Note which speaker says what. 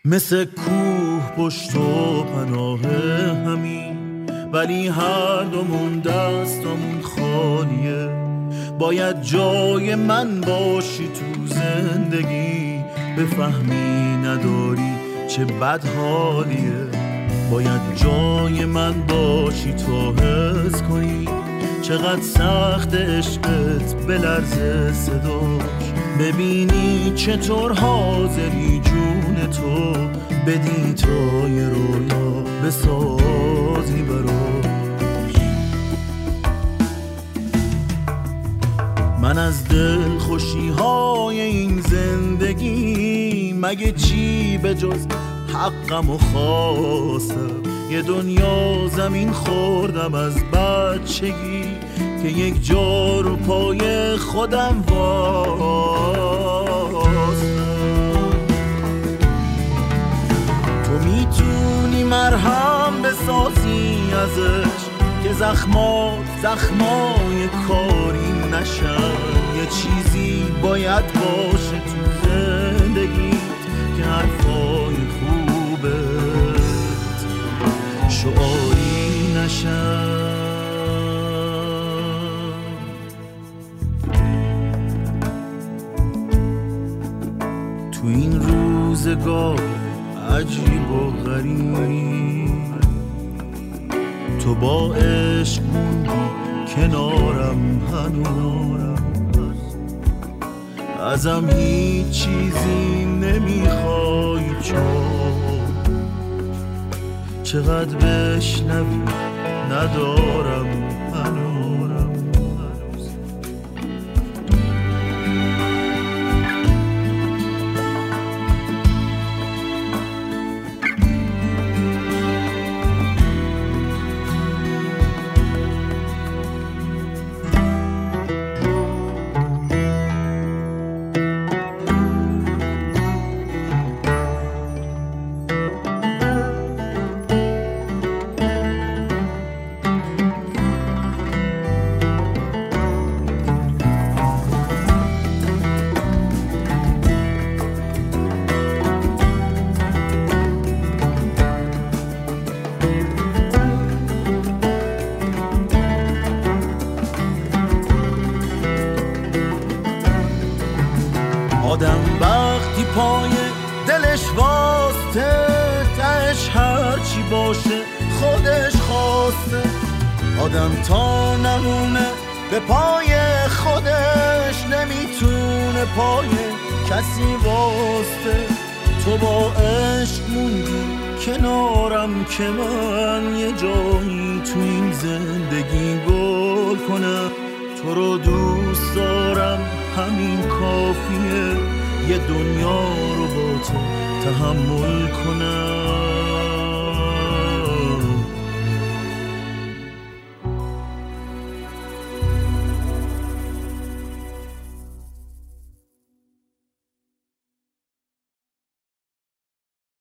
Speaker 1: مثل کوه پشت و پناه همین، ولی هر دومون دستمون خالیه. باید جای من باشی تو زندگی، بفهمی نداری چه بد حالیه. باید جای من باشی تا حس کنی چقدر سخت عشقت بلرزه صداش. ببینی چطور حاضری جون تو بدی تا یه رویا بسازی براش. من از دل خوشی های این زندگی مگه چی به جز حقم و خواستم. یه دنیا زمین خوردم از بچگی که یک جا رو پای خودم واسم. تو میتونی مرهم بسازی ازش که زخمای کاری نشن. یه چیزی باید باشه تو زندگیت که حرفای خوبت شعاری نشن. تو این روزگار عجیب و غریب تو با عشق موندی کنارم هنوز. ازم هیچ چیزی نمیخوای چقدر بشنوی ندارم هنوز. آدم وقتی پای دلش واسطه تهش هرچی باشه خودش خواسته. آدم تا نمونه به پای خودش نمیتونه پای کسی واسطه. تو با عشق موندی کنارم که من یه جایی تو این زندگی گل کنم. تو رو دوست دارم همین کافیه، یه دنیا رو با تو تحمل کنم.